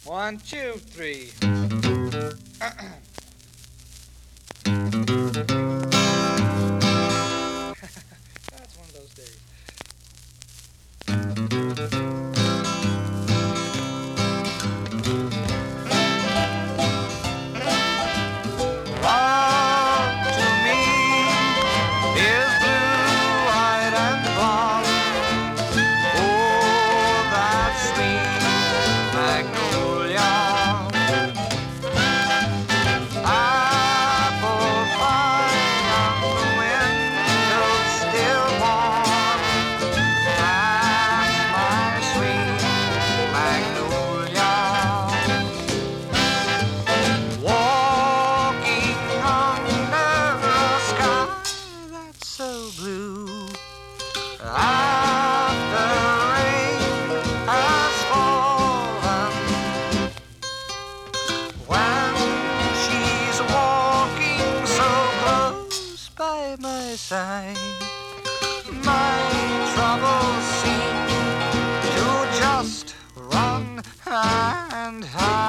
1, 2, 3. That's one of those days. Love to me is blue, white, and blonde. Oh, that sweet magnolia. Apple pie on the window still warm. That's my sweet magnolia. Walking under a sky that's so blue. After rain has fallen, when she's walking so close by my side, my troubles seem to just run and hide.